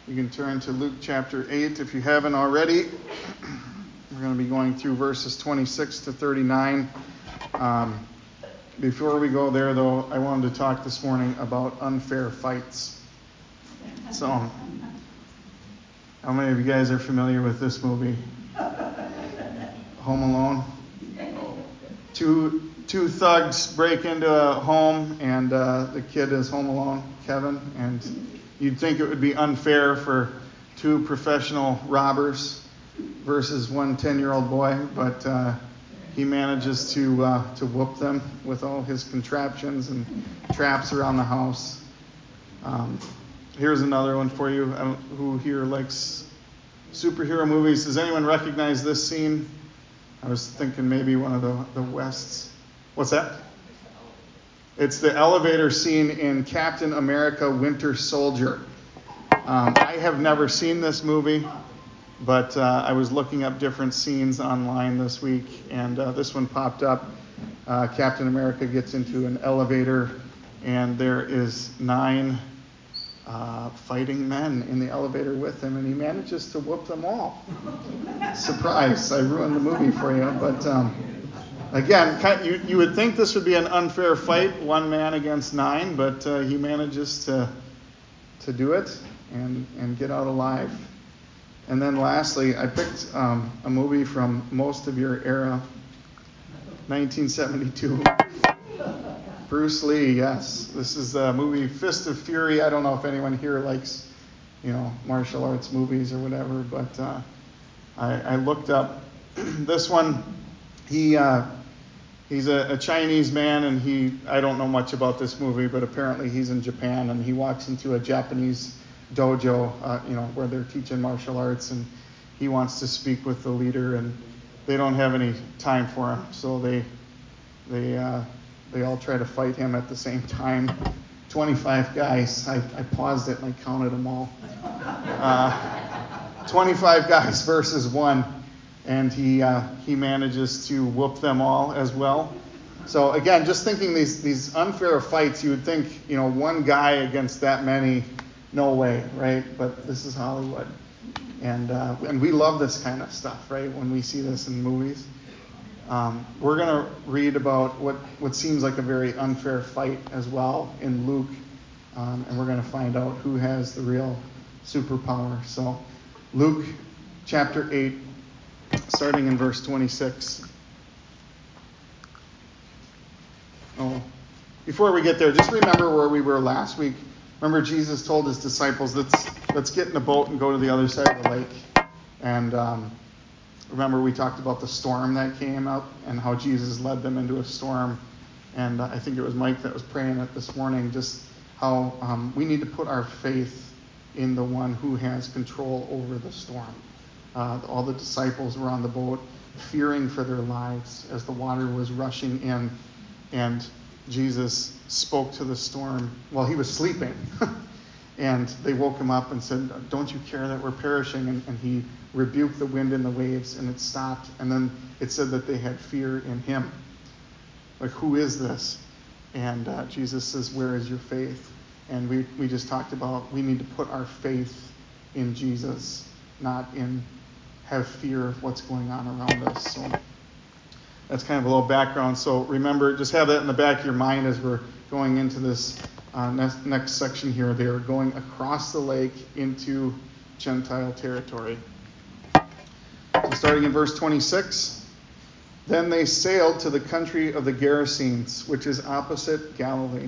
You can turn to Luke chapter 8 if you haven't already. We're going to be going through verses 26 to 39. Before we go there, though, I wanted to talk this morning about unfair fights. So, how many of you guys are familiar with this movie? Home Alone? Two thugs break into a home, and the kid is home alone, Kevin, and you'd think it would be unfair for two professional robbers versus one 10-year-old boy, but he manages to whoop them with all his contraptions and traps around the house. Here's another one for you. Who here likes superhero movies? Does anyone recognize this scene? I was thinking maybe one of the Wests. What's that? It's the elevator scene in Captain America Winter Soldier. I have never seen this movie, but I was looking up different scenes online this week, and this one popped up. Captain America gets into an elevator, and there is 9 fighting men in the elevator with him, and he manages to whoop them all. Surprise, I ruined the movie for you, but again, you would think this would be an unfair fight, 1 man against 9, but he manages to do it and get out alive. And then lastly, I picked a movie from most of your era, 1972. Bruce Lee, yes. This is the movie Fist of Fury. I don't know if anyone here likes, martial arts movies or whatever, but I looked up this one. He's a Chinese man, and I don't know much about this movie, but apparently he's in Japan, and he walks into a Japanese dojo, where they're teaching martial arts, and he wants to speak with the leader, and they don't have any time for him, so they all try to fight him at the same time. 25 guys. I paused it and I counted them all. 25 guys versus 1. And he manages to whoop them all as well. So again, just thinking these unfair fights, you would think, 1 guy against that many, no way, right? But this is Hollywood. And we love this kind of stuff, right? When we see this in movies. We're going to read about what seems like a very unfair fight as well in Luke. And we're going to find out who has the real superpower. So Luke chapter 8. Starting in verse 26. Before we get there, just remember where we were last week. Remember, Jesus told his disciples, let's get in a boat and go to the other side of the lake. And remember, we talked about the storm that came up and how Jesus led them into a storm. And I think it was Mike that was praying it this morning, just how we need to put our faith in the one who has control over the storm. All the disciples were on the boat, fearing for their lives as the water was rushing in, and Jesus spoke to the storm while he was sleeping. And they woke him up and said, "Don't you care that we're perishing?" And he rebuked the wind and the waves, and it stopped. And then it said that they had fear in him. Like, who is this? And Jesus says, "Where is your faith?" And we just talked about we need to put our faith in Jesus, not have fear of what's going on around us. So that's kind of a little background. So remember, just have that in the back of your mind as we're going into this next section here. They are going across the lake into Gentile territory. So starting in verse 26, then they sailed to the country of the Gerasenes, which is opposite Galilee.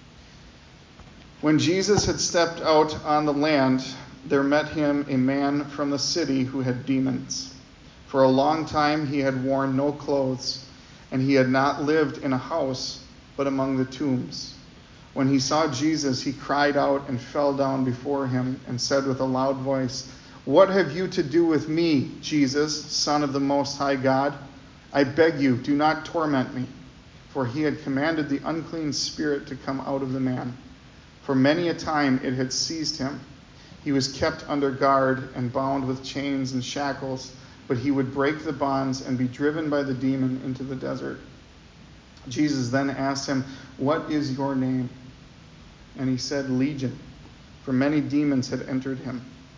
When Jesus had stepped out on the land, there met him a man from the city who had demons. For a long time he had worn no clothes, and he had not lived in a house, but among the tombs. When he saw Jesus, he cried out and fell down before him and said with a loud voice, "What have you to do with me, Jesus, Son of the Most High God? I beg you, do not torment me." For he had commanded the unclean spirit to come out of the man. For many a time it had seized him. He was kept under guard and bound with chains and shackles, but he would break the bonds and be driven by the demon into the desert. Jesus then asked him, "What is your name?" And he said, "Legion," for many demons had entered him.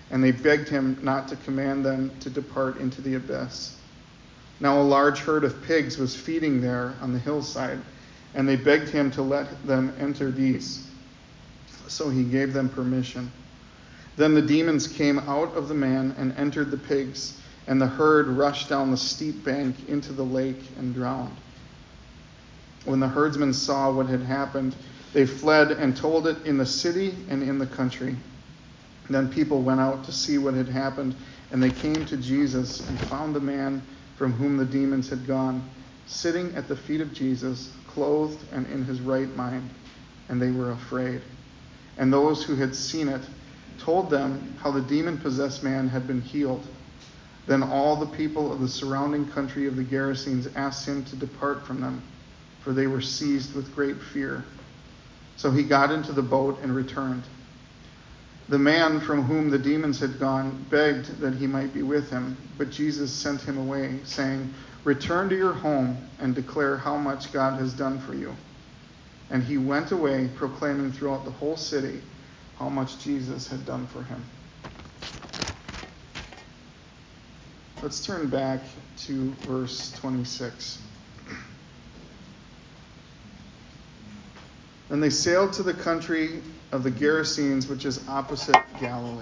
and they begged him not to command them to depart into the abyss. Now a large herd of pigs was feeding there on the hillside, and they begged him to let them enter these. So he gave them permission. Then the demons came out of the man and entered the pigs, and the herd rushed down the steep bank into the lake and drowned. When the herdsmen saw what had happened, they fled and told it in the city and in the country. Then people went out to see what had happened, and they came to Jesus and found the man from whom the demons had gone, sitting at the feet of Jesus, clothed and in his right mind, and they were afraid. And those who had seen it told them how the demon-possessed man had been healed. Then all the people of the surrounding country of the Gerasenes asked him to depart from them, for they were seized with great fear. So he got into the boat and returned. The man from whom the demons had gone begged that he might be with him, but Jesus sent him away, saying, "Return to your home and declare how much God has done for you." And he went away, proclaiming throughout the whole city how much Jesus had done for him. Let's turn back to verse 26. Then they sailed to the country of the Gerasenes, which is opposite Galilee.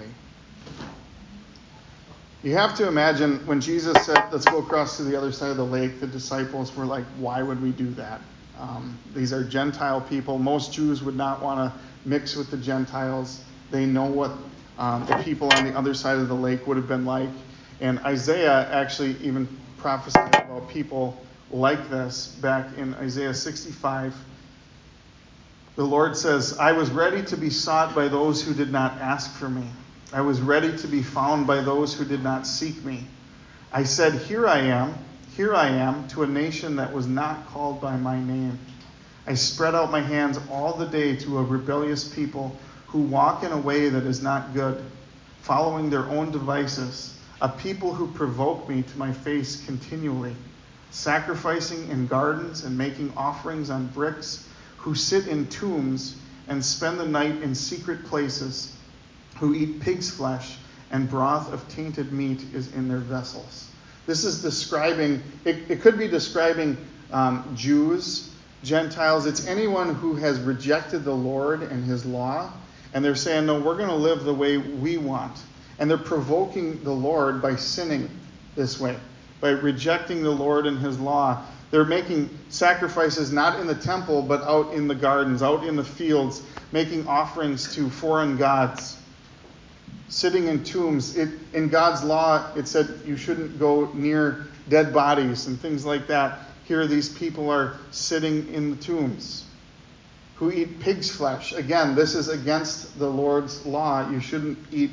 You have to imagine when Jesus said, "Let's go across to the other side of the lake," the disciples were like, "Why would we do that? These are Gentile people. Most Jews would not want to mix with the Gentiles. They know what the people on the other side of the lake would have been like." And Isaiah actually even prophesied about people like this back in Isaiah 65. The Lord says, "I was ready to be sought by those who did not ask for me. I was ready to be found by those who did not seek me. I said, here I am, to a nation that was not called by my name. I spread out my hands all the day to a rebellious people who walk in a way that is not good, following their own devices, a people who provoke me to my face continually, sacrificing in gardens and making offerings on bricks, who sit in tombs and spend the night in secret places, who eat pig's flesh, and broth of tainted meat is in their vessels." This is describing, it could be describing Jews, Gentiles. It's anyone who has rejected the Lord and his law, and they're saying, "No, we're going to live the way we want." And they're provoking the Lord by sinning this way, by rejecting the Lord and his law. They're making sacrifices not in the temple, but out in the gardens, out in the fields, making offerings to foreign gods, sitting in tombs. In God's law, it said you shouldn't go near dead bodies and things like that. Here, these people are sitting in the tombs, who eat pig's flesh. Again, this is against the Lord's law. You shouldn't eat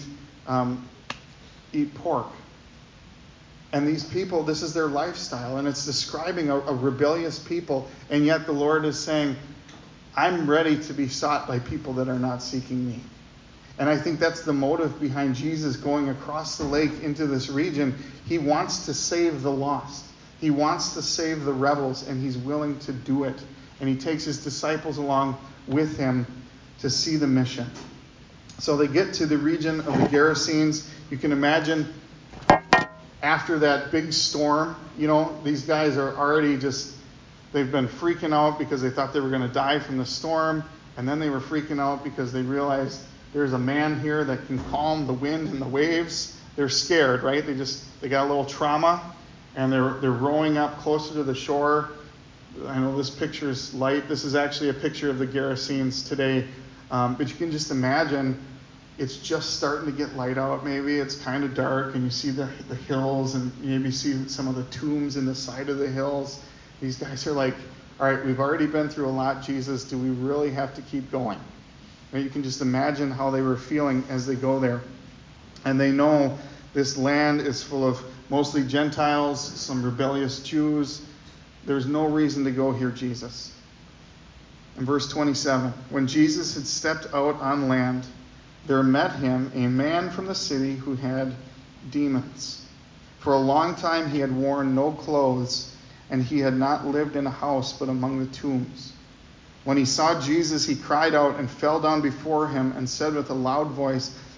pork. And these people, this is their lifestyle, and it's describing a rebellious people, and yet the Lord is saying, "I'm ready to be sought by people that are not seeking me." And I think that's the motive behind Jesus going across the lake into this region. He wants to save the lost. He wants to save the rebels, and he's willing to do it. And he takes his disciples along with him to see the mission. So they get to the region of the Gerasenes. You can imagine after that big storm, these guys are already they've been freaking out because they thought they were going to die from the storm. And then they were freaking out because they realized there's a man here that can calm the wind and the waves. They're scared, right? They got a little trauma, and they're rowing up closer to the shore. I know this picture is light. This is actually a picture of the Gerasenes today. But you can just imagine it's just starting to get light out. Maybe it's kind of dark, and you see the hills, and you maybe see some of the tombs in the side of the hills. These guys are like, "All right, we've already been through a lot, Jesus. Do we really have to keep going?" And you can just imagine how they were feeling as they go there. And they know this land is full of mostly Gentiles, some rebellious Jews. There's no reason to go here, Jesus. In verse 27, when Jesus had stepped out on land, there met him a man from the city who had demons. For a long time he had worn no clothes, and he had not lived in a house but among the tombs. When he saw Jesus, he cried out and fell down before him and said with a loud voice,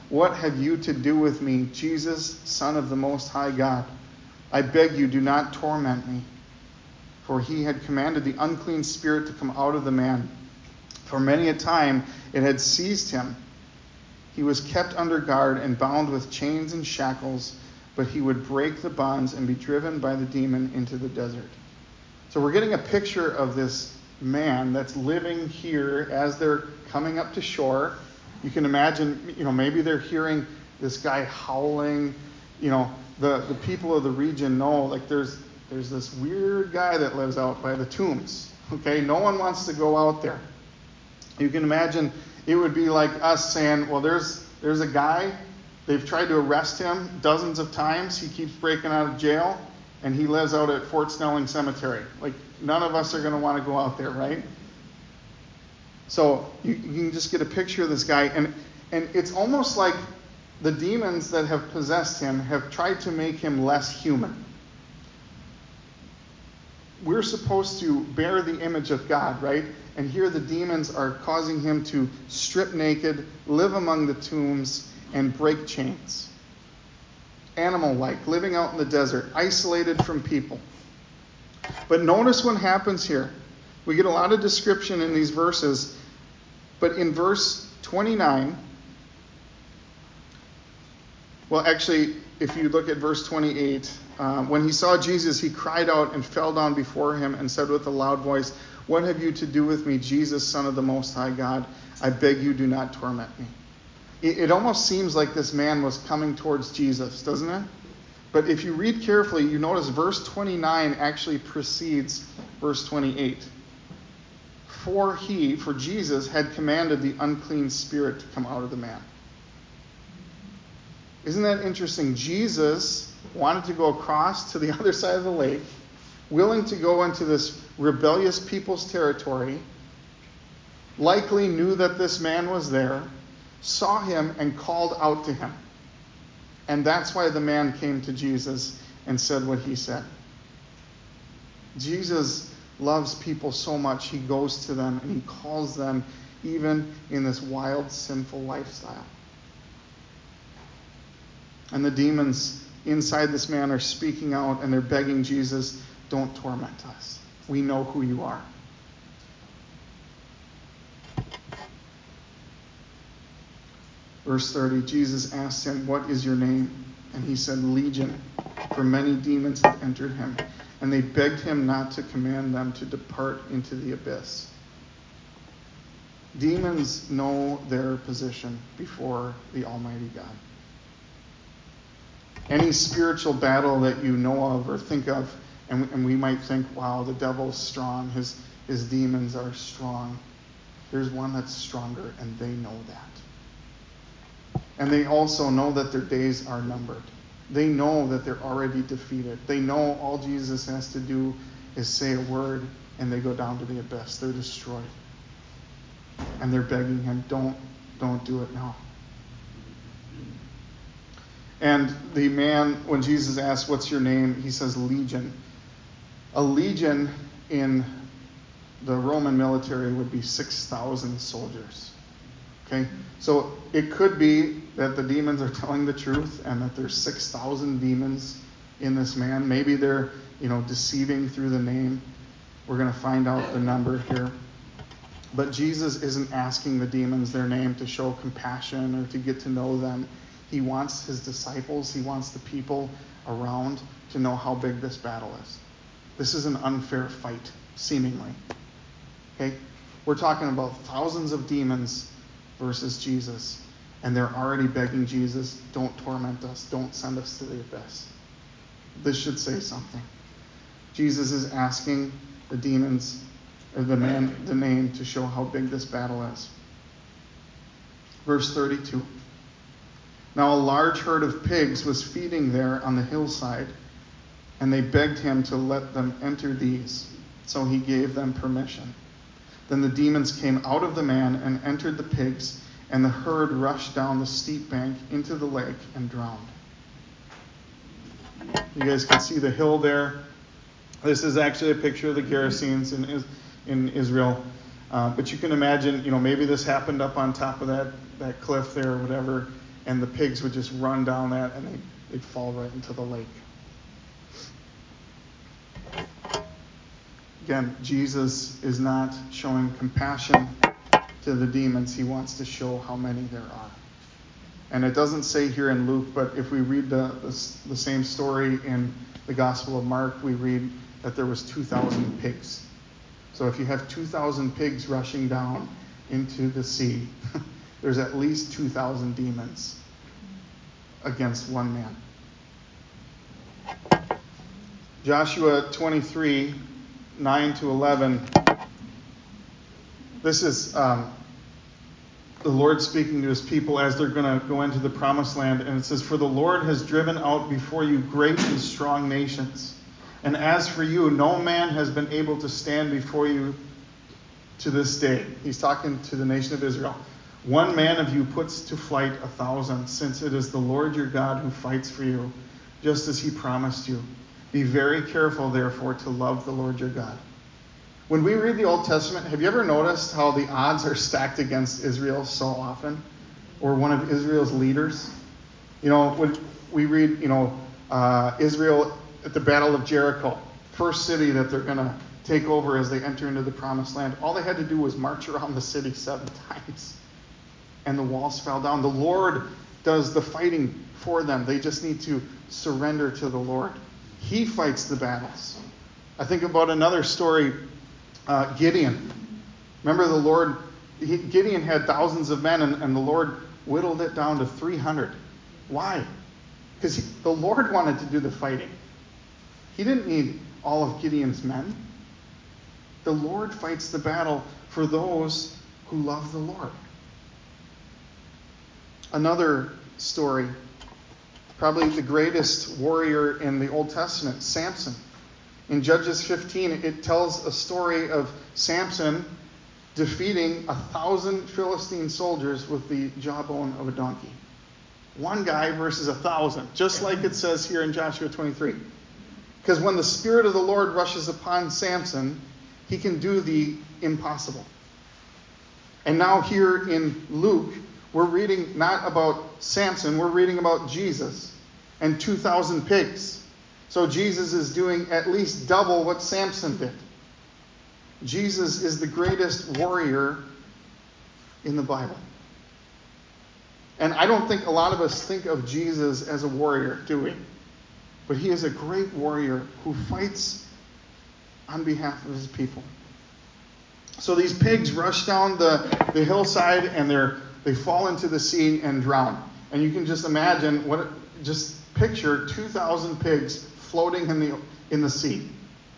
"What have you to do with me, Jesus, Son of the Most High God? I beg you, do not torment me." For he had commanded the unclean spirit to come out of the man. For many a time it had seized him. He was kept under guard and bound with chains and shackles, but he would break the bonds and be driven by the demon into the desert. So we're getting a picture of this man that's living here as they're coming up to shore. You can imagine, maybe they're hearing this guy howling. The people of the region know, like, there's this weird guy that lives out by the tombs. Okay, no one wants to go out there. You can imagine it would be like us saying, well, there's a guy, they've tried to arrest him dozens of times. He keeps breaking out of jail, and he lives out at Fort Snelling Cemetery. Like, none of us are going to want to go out there, right? So you can just get a picture of this guy, and it's almost like the demons that have possessed him have tried to make him less human. We're supposed to bear the image of God, right? And here the demons are causing him to strip naked, live among the tombs, and break chains. Animal-like, living out in the desert, isolated from people. But notice what happens here. We get a lot of description in these verses, but in verse 29, well, actually, if you look at verse 28, when he saw Jesus, he cried out and fell down before him and said with a loud voice, "What have you to do with me, Jesus, Son of the Most High God? I beg you, do not torment me." It almost seems like this man was coming towards Jesus, doesn't it? But if you read carefully, you notice verse 29 actually precedes verse 28. For Jesus, had commanded the unclean spirit to come out of the man. Isn't that interesting? Jesus wanted to go across to the other side of the lake, willing to go into this rebellious people's territory, likely knew that this man was there, saw him and called out to him. And that's why the man came to Jesus and said what he said. Jesus loves people so much, he goes to them and he calls them even in this wild, sinful lifestyle. And the demons inside this man are speaking out and they're begging Jesus, "Don't torment us. We know who you are." Verse 30, Jesus asked him, "What is your name?" And he said, "Legion," for many demons had entered him. And they begged him not to command them to depart into the abyss. Demons know their position before the Almighty God. Any spiritual battle that you know of or think of, and we might think, wow, the devil's strong, his demons are strong. There's one that's stronger, and they know that. And they also know that their days are numbered. They know that they're already defeated. They know all Jesus has to do is say a word, and they go down to the abyss. They're destroyed. And they're begging him, don't do it now. And the man, when Jesus asks, "What's your name?" he says, "Legion." A legion in the Roman military would be 6,000 soldiers. Okay? So it could be that the demons are telling the truth and that there's 6,000 demons in this man. Maybe they're, deceiving through the name. We're going to find out the number here. But Jesus isn't asking the demons their name to show compassion or to get to know them. He wants his disciples, he wants the people around to know how big this battle is. This is an unfair fight, seemingly. Okay? We're talking about thousands of demons versus Jesus. And they're already begging Jesus, "Don't torment us. Don't send us to the abyss." This should say something. Jesus is asking the demons, or the man, the name to show how big this battle is. Verse 32. Now a large herd of pigs was feeding there on the hillside, and they begged him to let them enter these. So he gave them permission. Then the demons came out of the man and entered the pigs, and the herd rushed down the steep bank into the lake and drowned. You guys can see the hill there. This is actually a picture of the Gerasenes in Israel. But you can imagine, maybe this happened up on top of that cliff there or whatever. and the pigs would just run down that, and they'd fall right into the lake. Again, Jesus is not showing compassion to the demons. He wants to show how many there are. And it doesn't say here in Luke, but if we read the same story in the Gospel of Mark, we read that there was 2,000 pigs. So if you have 2,000 pigs rushing down into the sea, there's at least 2,000 demons against one man. Joshua 23, 9 to 11. This is the Lord speaking to his people as they're going to go into the promised land. And it says, "For the Lord has driven out before you great and strong nations. And as for you, no man has been able to stand before you to this day." He's talking to the nation of Israel. "One man of you puts to flight 1,000, since it is the Lord your God who fights for you, just as he promised you. Be very careful, therefore, to love the Lord your God." When we read the Old Testament, have you ever noticed how the odds are stacked against Israel so often? Or one of Israel's leaders? When we read, Israel at the Battle of Jericho, first city that they're going to take over as they enter into the Promised Land. All they had to do was march around the city 7 times. And the walls fell down. The Lord does the fighting for them. They just need to surrender to the Lord. He fights the battles. I think about another story, Gideon. Remember the Lord, Gideon had thousands of men, and the Lord whittled it down to 300. Why? Because the Lord wanted to do the fighting. He didn't need all of Gideon's men. The Lord fights the battle for those who love the Lord. Another story, probably the greatest warrior in the Old Testament, Samson. In Judges 15, it tells a story of Samson defeating 1,000 Philistine soldiers with the jawbone of a donkey. One guy versus 1,000, just like it says here in Joshua 23. Because when the Spirit of the Lord rushes upon Samson, he can do the impossible. And now here in Luke, we're reading not about Samson, we're reading about Jesus and 2,000 pigs. So Jesus is doing at least double what Samson did. Jesus is the greatest warrior in the Bible. And I don't think a lot of us think of Jesus as a warrior, do we? But he is a great warrior who fights on behalf of his people. So these pigs rush down the hillside and they fall into the sea and drown. And you can just imagine, just picture 2,000 pigs floating in the sea.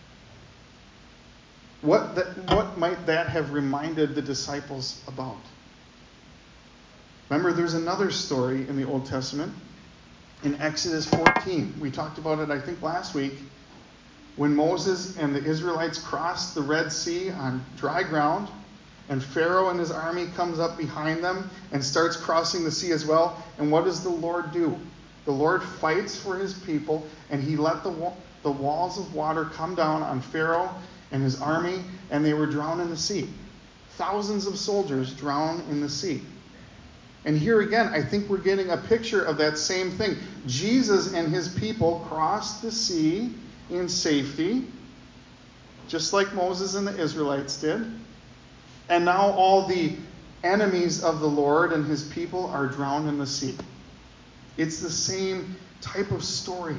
What might that have reminded the disciples about? Remember, there's another story in the Old Testament, in Exodus 14. We talked about it, I think, last week, when Moses and the Israelites crossed the Red Sea on dry ground, and Pharaoh and his army comes up behind them and starts crossing the sea as well. And what does the Lord do? The Lord fights for his people, and he let the walls of water come down on Pharaoh and his army, and they were drowned in the sea. Thousands of soldiers drowned in the sea. And here again, I think we're getting a picture of that same thing. Jesus and his people crossed the sea in safety, just like Moses and the Israelites did. And now all the enemies of the Lord and his people are drowned in the sea. It's the same type of story.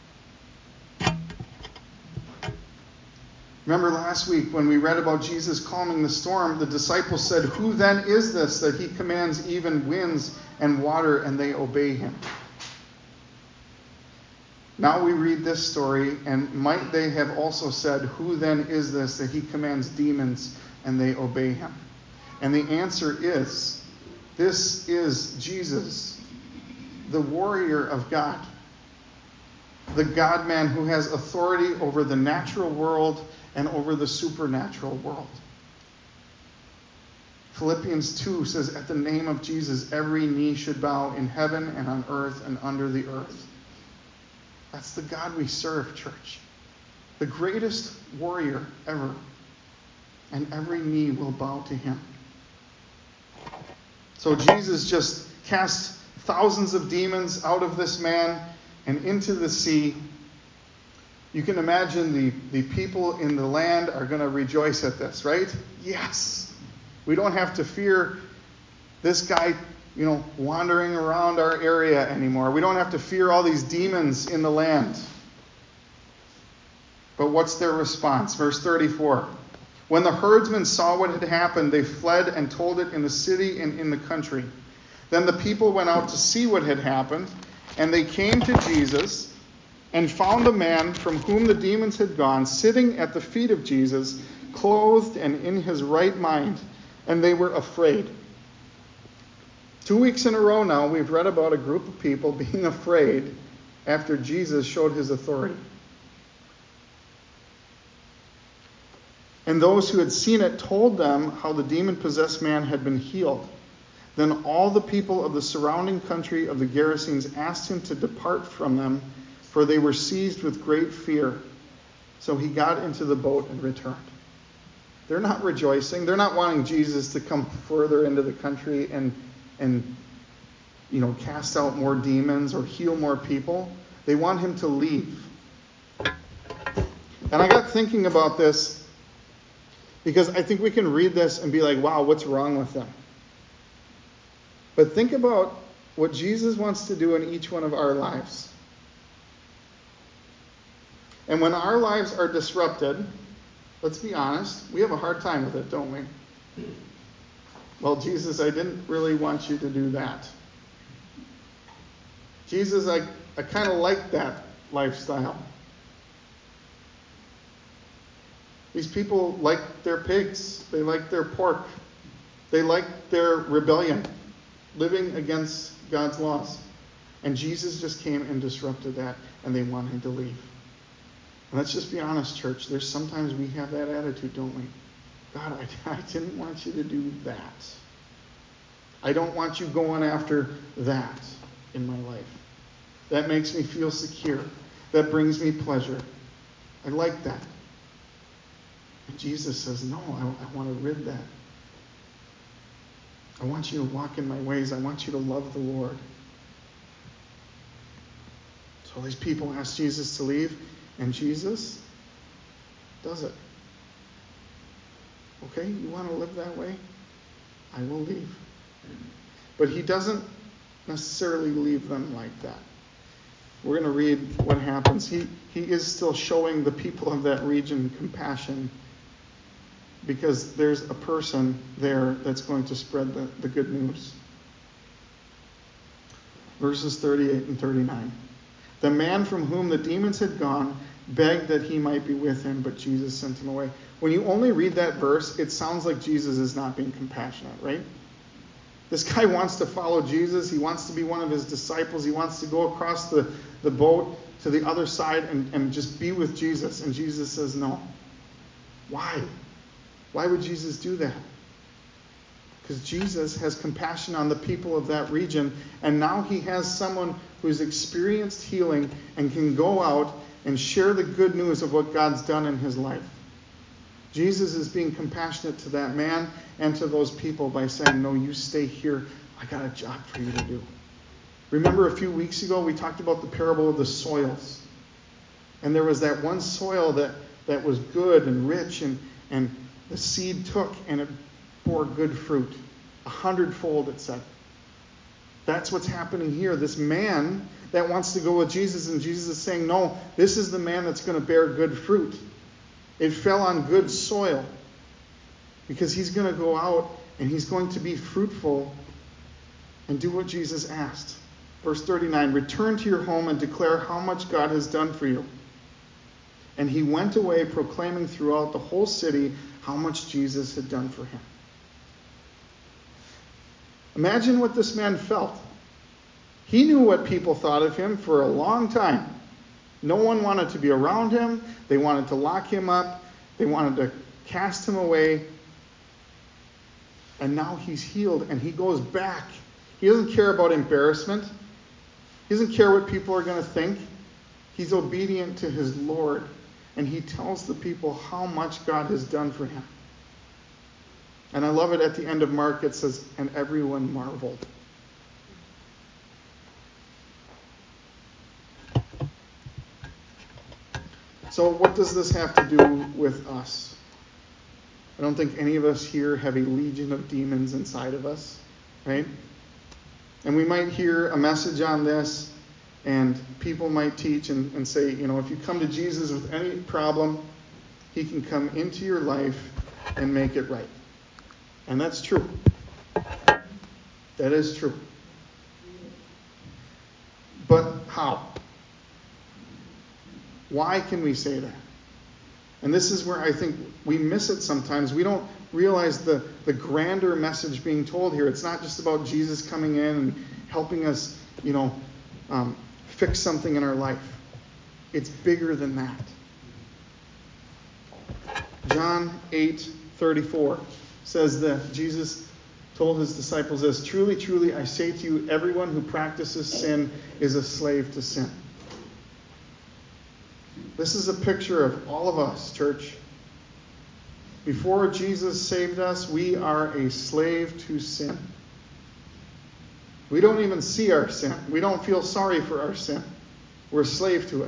Remember last week when we read about Jesus calming the storm, the disciples said, "Who then is this that he commands even winds and water and they obey him?" Now we read this story, and might they have also said, "Who then is this that he commands demons and they obey him?" And the answer is, this is Jesus, the warrior of God, the God-man who has authority over the natural world and over the supernatural world. Philippians 2 says, "At the name of Jesus, every knee should bow in heaven and on earth and under the earth." That's the God we serve, church. The greatest warrior ever. And every knee will bow to him. So Jesus just casts thousands of demons out of this man and into the sea. You can imagine the people in the land are going to rejoice at this, right? Yes. We don't have to fear this guy, wandering around our area anymore. We don't have to fear all these demons in the land. But what's their response? Verse 34. When the herdsmen saw what had happened, they fled and told it in the city and in the country. Then the people went out to see what had happened, and they came to Jesus and found the man from whom the demons had gone sitting at the feet of Jesus, clothed and in his right mind, and they were afraid. 2 weeks in a row now, we've read about a group of people being afraid after Jesus showed his authority. And those who had seen it told them how the demon-possessed man had been healed. Then all the people of the surrounding country of the Gerasenes asked him to depart from them, for they were seized with great fear. So he got into the boat and returned. They're not rejoicing. They're not wanting Jesus to come further into the country and cast out more demons or heal more people. They want him to leave. And I got thinking about this, because I think we can read this and be like, wow, what's wrong with them? But think about what Jesus wants to do in each one of our lives. And when our lives are disrupted, let's be honest, we have a hard time with it, don't we? Well, Jesus, I didn't really want you to do that. Jesus, I kind of like that lifestyle. These people like their pigs. They like their pork. They like their rebellion, living against God's laws. And Jesus just came and disrupted that, and they want him to leave. And let's just be honest, church. There's sometimes we have that attitude, don't we? God, I didn't want you to do that. I don't want you going after that in my life. That makes me feel secure. That brings me pleasure. I like that. And Jesus says, no, I want to rid that. I want you to walk in my ways. I want you to love the Lord. So these people ask Jesus to leave, and Jesus does it. Okay, you want to live that way? I will leave. But he doesn't necessarily leave them like that. We're going to read what happens. He is still showing the people of that region compassion, because there's a person there that's going to spread the good news. Verses 38 and 39. The man from whom the demons had gone begged that he might be with him, but Jesus sent him away. When you only read that verse, it sounds like Jesus is not being compassionate, right? This guy wants to follow Jesus. He wants to be one of his disciples. He wants to go across the boat to the other side and just be with Jesus. And Jesus says no. Why? Why would Jesus do that? Because Jesus has compassion on the people of that region, and now he has someone who's experienced healing and can go out and share the good news of what God's done in his life. Jesus is being compassionate to that man and to those people by saying, no, you stay here. I got a job for you to do. Remember a few weeks ago we talked about the parable of the soils. And there was that one soil that was good and rich, and the seed took and it bore good fruit. 100-fold, it said. That's what's happening here. This man that wants to go with Jesus, and Jesus is saying, no, this is the man that's going to bear good fruit. It fell on good soil, because he's going to go out and he's going to be fruitful and do what Jesus asked. Verse 39, return to your home and declare how much God has done for you. And he went away proclaiming throughout the whole city how much Jesus had done for him. Imagine what this man felt. He knew what people thought of him for a long time. No one wanted to be around him. They wanted to lock him up. They wanted to cast him away. And now he's healed and he goes back. He doesn't care about embarrassment. He doesn't care what people are going to think. He's obedient to his Lord. And he tells the people how much God has done for him. And I love it at the end of Mark, it says, and everyone marveled. So what does this have to do with us? I don't think any of us here have a legion of demons inside of us, right? And we might hear a message on this, and people might teach and say, if you come to Jesus with any problem, he can come into your life and make it right. And that's true. That is true. But how? Why can we say that? And this is where I think we miss it sometimes. We don't realize the grander message being told here. It's not just about Jesus coming in and helping us, fix something in our life. It's bigger than that. John 8:34 says that Jesus told his disciples this, "Truly, truly, I say to you, everyone who practices sin is a slave to sin." This is a picture of all of us, church. Before Jesus saved us, we are a slave to sin. We don't even see our sin. We don't feel sorry for our sin. We're a slave to it.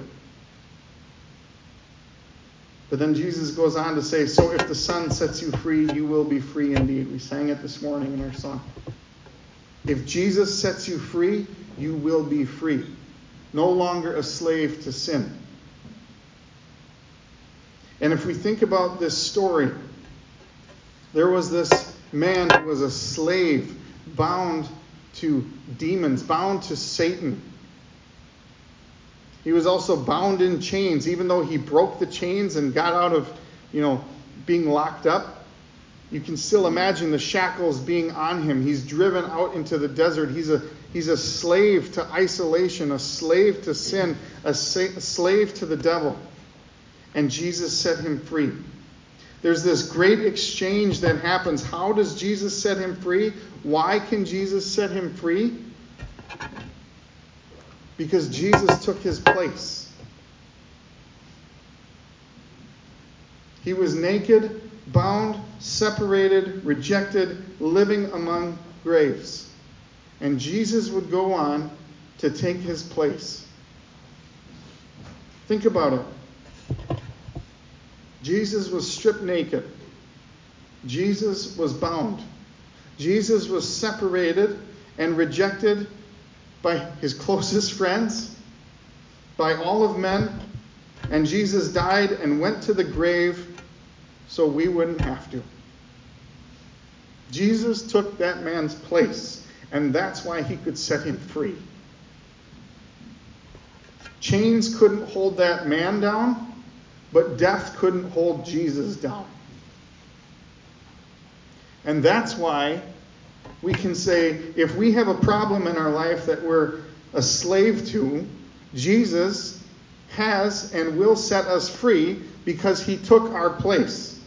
But then Jesus goes on to say, "So if the Son sets you free, you will be free indeed." We sang it this morning in our song. If Jesus sets you free, you will be free. No longer a slave to sin. And if we think about this story, there was this man who was a slave, bound to demons, bound to Satan. He was also bound in chains, even though he broke the chains and got out of, being locked up. You can still imagine the shackles being on him. He's driven out into the desert. He's a slave to isolation, a slave to sin, a slave to the devil. And Jesus set him free. There's this great exchange that happens. How does Jesus set him free? Why can Jesus set him free? Because Jesus took his place. He was naked, bound, separated, rejected, living among graves. And Jesus would go on to take his place. Think about it. Jesus was stripped naked. Jesus was bound. Jesus was separated and rejected by his closest friends, by all of men. And Jesus died and went to the grave so we wouldn't have to. Jesus took that man's place, and that's why he could set him free. Chains couldn't hold that man down, but death couldn't hold Jesus down. And that's why we can say, if we have a problem in our life that we're a slave to, Jesus has and will set us free because he took our place.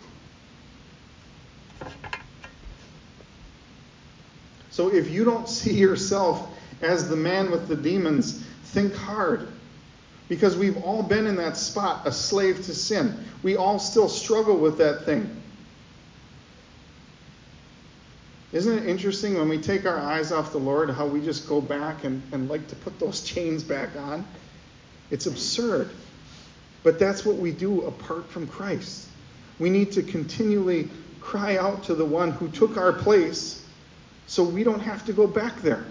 So if you don't see yourself as the man with the demons, think hard. Because we've all been in that spot, a slave to sin. We all still struggle with that thing. Isn't it interesting when we take our eyes off the Lord, how we just go back and like to put those chains back on? It's absurd. But that's what we do apart from Christ. We need to continually cry out to the one who took our place so we don't have to go back there.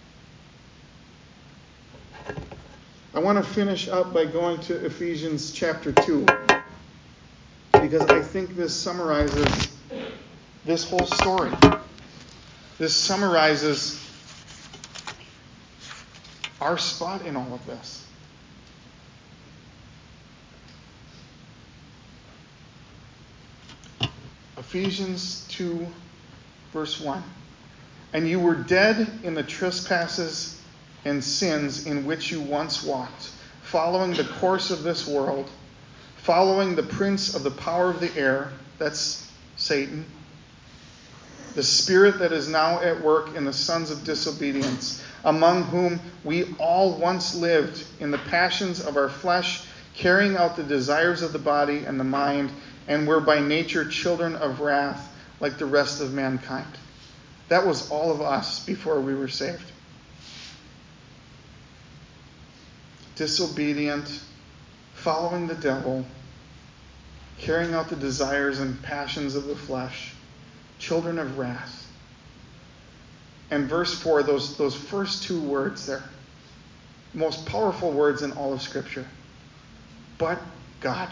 I want to finish up by going to Ephesians chapter 2, because I think this summarizes this whole story. This summarizes our spot in all of this. Ephesians 2, verse 1. "And you were dead in the trespasses and sins in which you once walked, following the course of this world, following the prince of the power of the air," that's Satan, "the spirit that is now at work in the sons of disobedience, among whom we all once lived in the passions of our flesh, carrying out the desires of the body and the mind, and were by nature children of wrath, like the rest of mankind." That was all of us before we were saved. Disobedient, following the devil, carrying out the desires and passions of the flesh, children of wrath. And verse 4, those first two words there, most powerful words in all of Scripture. But God.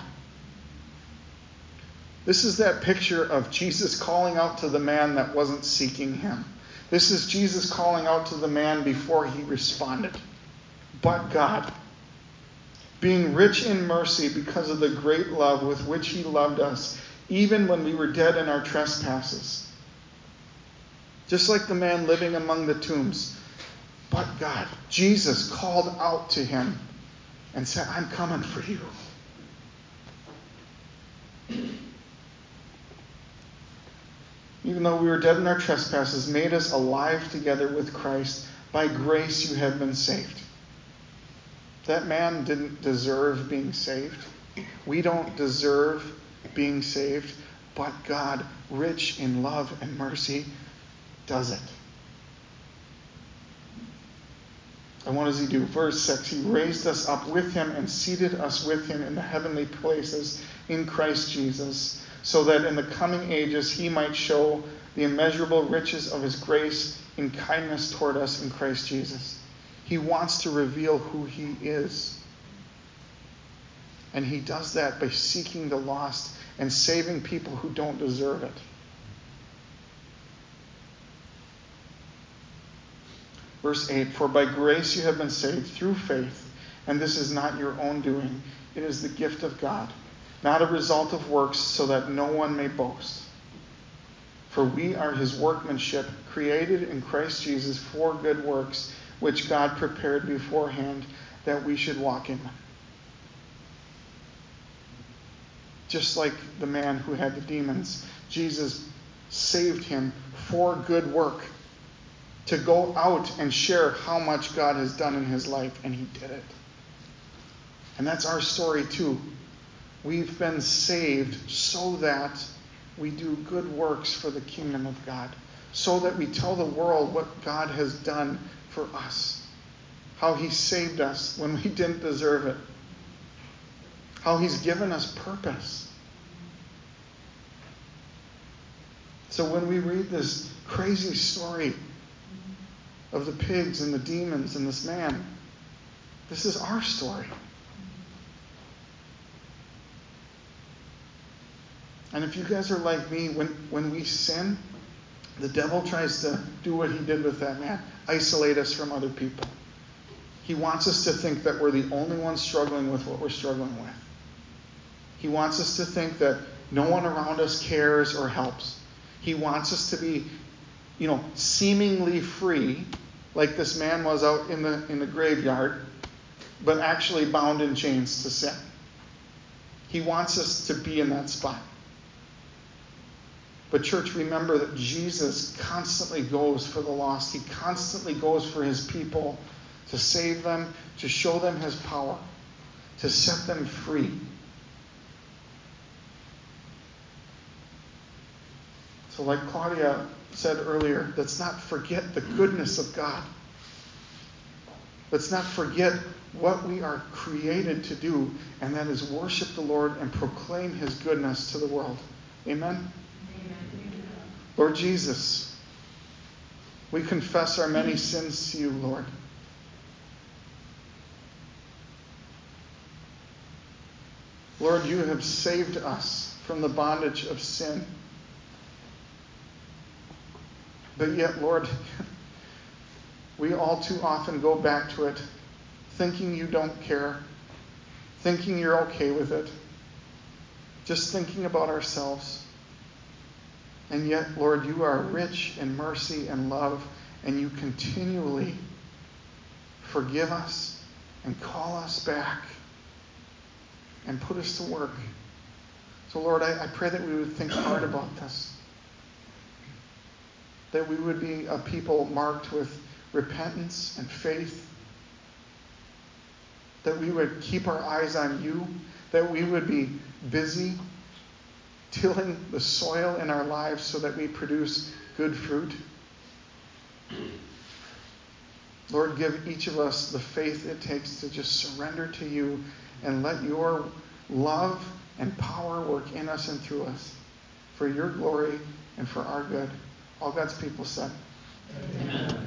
This is that picture of Jesus calling out to the man that wasn't seeking him. This is Jesus calling out to the man before he responded. But God. Being rich in mercy because of the great love with which he loved us, even when we were dead in our trespasses. Just like the man living among the tombs. But God, Jesus called out to him and said, I'm coming for you. Even though we were dead in our trespasses, made us alive together with Christ. By grace you have been saved. That man didn't deserve being saved. We don't deserve being saved. But God, rich in love and mercy, does it. And what does he do? Verse 6, he raised us up with him and seated us with him in the heavenly places in Christ Jesus, so that in the coming ages he might show the immeasurable riches of his grace in kindness toward us in Christ Jesus. He wants to reveal who he is. And he does that by seeking the lost and saving people who don't deserve it. Verse 8, for by grace you have been saved through faith, and this is not your own doing. It is the gift of God, not a result of works, so that no one may boast. For we are his workmanship, created in Christ Jesus for good works, which God prepared beforehand that we should walk in them. Just like the man who had the demons, Jesus saved him for good work, to go out and share how much God has done in his life, and he did it. And that's our story too. We've been saved so that we do good works for the kingdom of God, so that we tell the world what God has done for us, how he saved us when we didn't deserve it, how he's given us purpose. So when we read this crazy story of the pigs and the demons and this man, this is our story. And if you guys are like me, when we sin, the devil tries to do what he did with that man, isolate us from other people. He wants us to think that we're the only ones struggling with what we're struggling with. He wants us to think that no one around us cares or helps. He wants us to be, seemingly free, like this man was out in the graveyard, but actually bound in chains to sin. He wants us to be in that spot. But church, remember that Jesus constantly goes for the lost. He constantly goes for his people to save them, to show them his power, to set them free. So like Claudia said earlier, let's not forget the goodness of God. Let's not forget what we are created to do, and that is worship the Lord and proclaim his goodness to the world. Amen? Lord Jesus, we confess our many sins to you, Lord. Lord, you have saved us from the bondage of sin. But yet, Lord, we all too often go back to it, thinking you don't care, thinking you're okay with it, just thinking about ourselves. And yet, Lord, you are rich in mercy and love, and you continually forgive us and call us back and put us to work. So, Lord, I pray that we would think hard about this, that we would be a people marked with repentance and faith, that we would keep our eyes on you, that we would be busy tilling the soil in our lives so that we produce good fruit. Lord, give each of us the faith it takes to just surrender to you And let your love and power work in us and through us for your glory and for our good. All God's people said. Amen.